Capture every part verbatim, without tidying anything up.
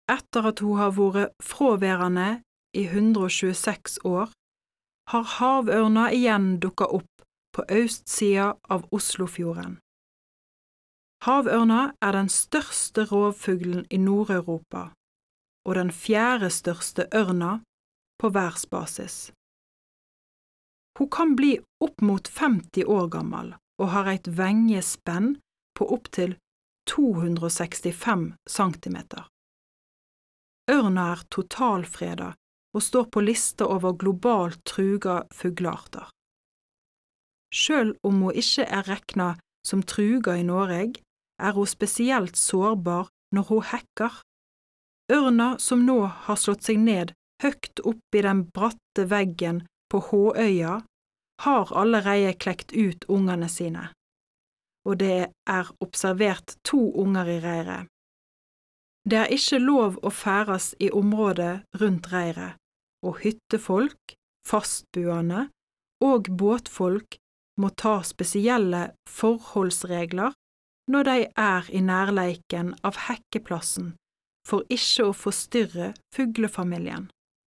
etter at hun har vært fraværende i hundre og tjueseks år, har havørna igjen dukket opp på østsida av Oslofjorden. Havørna er den største rovfuglen i Nord-Europa, og den fjerde største ørna på verdensbasis. Hun kan bli opp mot femti år gammel og har et vengespenn på opptil to hundre og sekstifem centimeter. Ørna er totalfredet og står på lista over globalt truga fuglearter. Selv om hun ikke er regnet som truga i Norge, er hun spesielt sårbar når hun hekker. Ørna som nå har slått seg ned høyt opp i den bratte veggen på Håøya, har allerede klekt ut ungene sine, og det er observert to unger i reiret. Det er ikke lov å færes i området rundt reiret, og hyttefolk, fastboende og båtfolk må ta spesielle forholdsregler når de er i nærleiken av hekkeplassen for ikke å forstyrre fuglefamilien.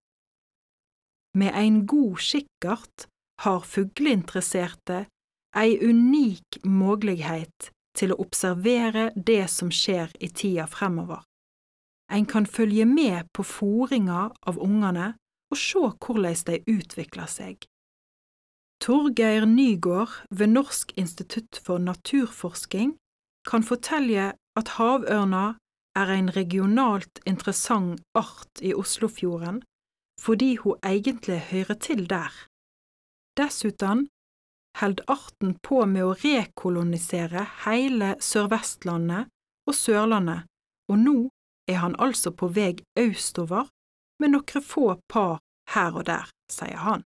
Med en god kikkert har fugleinteresserte ei unik mulighet til å observere det som skjer i tida fremover. En kan følge med på fôringa av ungene og se hvordan de utvikler seg. Torgeir Nygård ved Norsk institutt for naturforsking kan fortelle at havørna er en regionalt interessant art i Oslofjorden fordi hun egentlig hører til der. Dessuten held arten på med å rekolonisere hele Sørvestlandet og Sørlandet, og nå er han altså på vei østover med noen få par her og der, sier han.